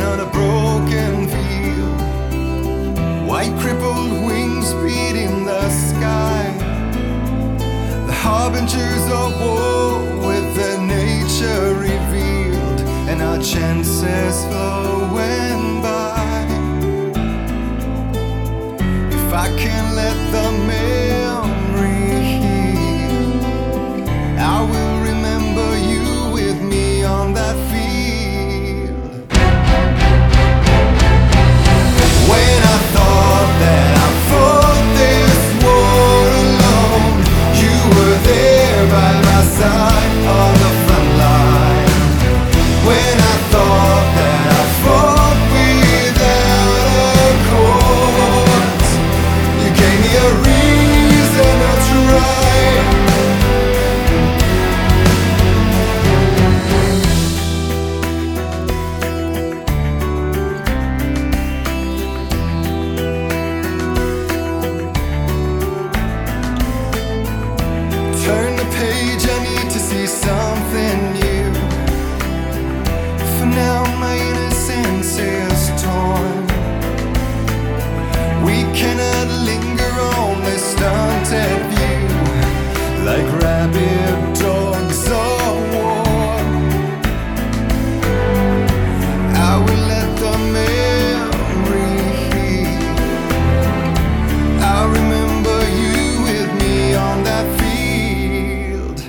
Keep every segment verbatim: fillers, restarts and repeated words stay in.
on a broken field. White crippled wings beating the sky, the harbingers of war with their nature revealed, and our chances flowing by. If I can let the memory heal, I will remember you with me on that field. When I thought that I fought this war alone, you were there by my side on the front line. When I thought that I fought without a cause, you gave me a reason to try. Turn the page, I need to see something new. For now my innocence is torn. We cannot linger on this stunted view, like rabid dogs of war. I will let the memory heal. I remember you with me on that field.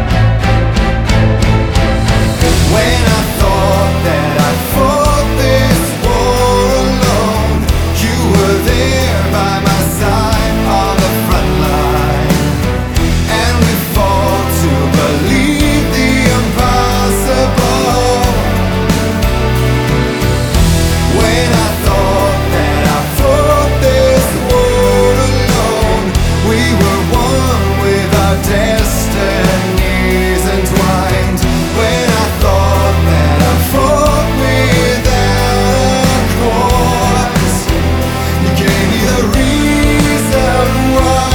When I thought that I fought this war alone, you were there by my side on the front line, and we fought to believe the impossible. When I thought that I fought this war alone, we were one with our destinies entwined. When I thought that I fought without a cause, you gave me the reason why.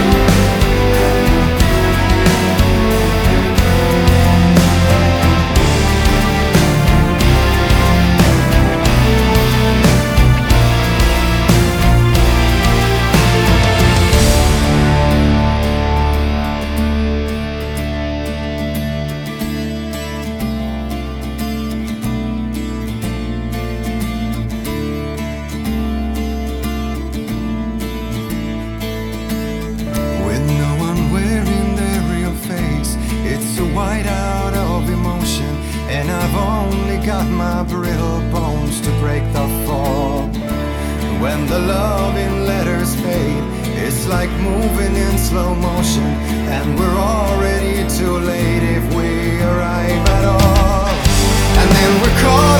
With no one wearing their real face, it's a whiteout of emotion, and I've only got my brittle bones to break the fall. When the love in letters fade, it's like moving in slow motion, and we're already too late if we arrive at all. And then we're caught